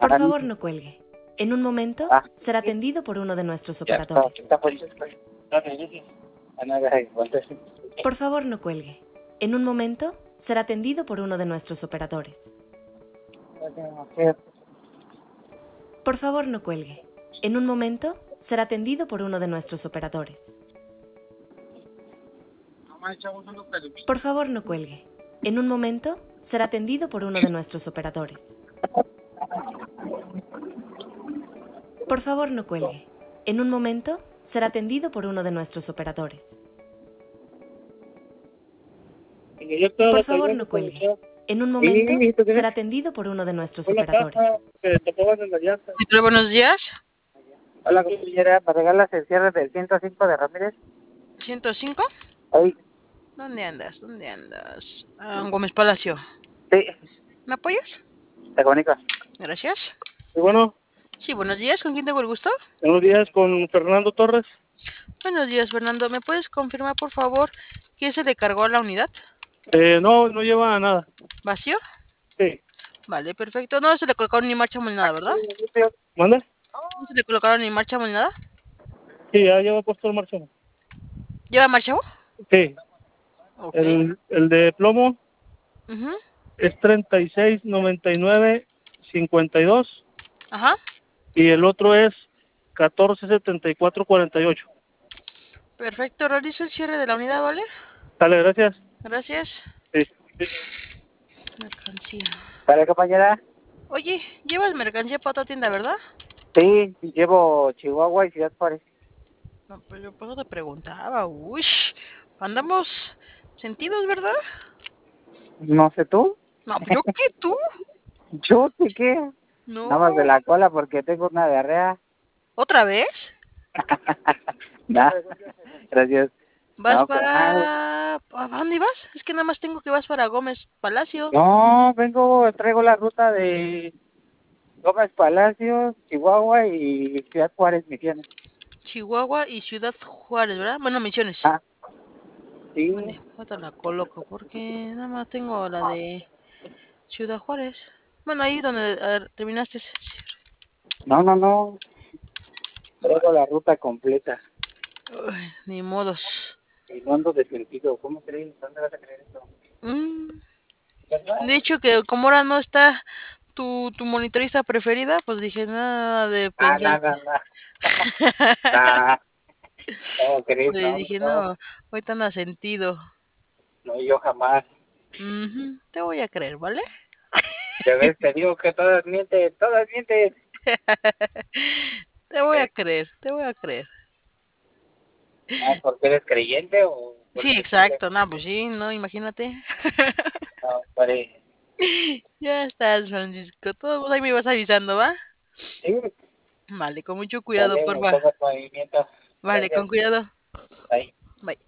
Por favor, no cuelgue. En un momento será atendido por uno de nuestros operadores. Por favor, no cuelgue. En un momento será atendido por uno de nuestros operadores. Por favor, no cuelgue. En un momento será atendido por uno de nuestros operadores. Por favor, no cuelgue. En un momento será atendido por uno de nuestros operadores. Por favor, no cuelgue. En un momento será atendido por uno de nuestros operadores. Por favor, no cuelgue. En un momento será atendido por uno de nuestros operadores. Hola, buenos días. Hola, compañera, ¿me regalas el cierre del 105 de Ramírez? ¿105? Ahí. ¿Dónde andas? Gómez Palacio. Sí, ¿Me apoyas? te comunico. Gracias. Sí, bueno, Sí, buenos días. ¿Con quién tengo el gusto? buenos días con Fernando Torres. Buenos días, Fernando. ¿Me puedes confirmar, por favor, quién se le cargó a la unidad? No lleva nada. ¿Vacío? Sí. Vale, perfecto. No se le colocaron ni marcha ni nada, ¿verdad? ¿Manda? ¿No se le colocaron ni marcha ni nada? Sí, ya lleva puesto el marchamo. ¿Lleva marcha? Sí. Ok. El de plomo Ujú. es 369952 Ajá. y el otro es 147448. Perfecto. Realizo el cierre de la unidad, ¿vale? Dale, gracias. Gracias. Sí. Mercancía. ¿Vale, compañera? Oye, llevas mercancía para otra tienda, ¿verdad? Sí, llevo Chihuahua y Ciudad Juárez. No, pero yo por eso te preguntaba. Uy, andamos sentidos, ¿verdad? No sé tú. No, ¿yo qué tú? Yo sé qué. Nada más de No. la cola porque tengo una diarrea. ¿Otra vez? Nah, gracias. ¿Vas No, para... ¿A dónde vas? Es que nada más tengo que vas para Gómez Palacio. no, traigo la ruta de Gómez Palacios, Chihuahua y Ciudad Juárez, Misiones. Chihuahua y Ciudad Juárez, ¿verdad? Bueno, Misiones. Ah, sí. Vale, ahorita la coloco porque nada más tengo la de Ciudad Juárez. Bueno, ahí donde terminaste. No. Traigo Vale. la ruta completa. Uy, ni modos. Y no ando de sentido. ¿Cómo crees? ¿Dónde vas a creer esto? Mm. ¿Verdad? De hecho, que como ahora no está tu monitorista preferida, pues dije nada de pensar. Nada. Ah, ¿cómo crees? Le dije, no, ahorita no ha sentido. No, yo jamás. Te voy a creer, ¿vale? Ya ves, te digo que todas mienten. Te voy a creer, te voy a creer. ¿Porque eres creyente o Sí, porque quieres? exacto, no, pues sí, no, imagínate. No, pare. Ya estás, Francisco, todo ahí me vas avisando, ¿va? Sí, Vale, con mucho cuidado, dale, me porfa. pongas movimiento. Vale, Gracias. con cuidado. Bye. Bye.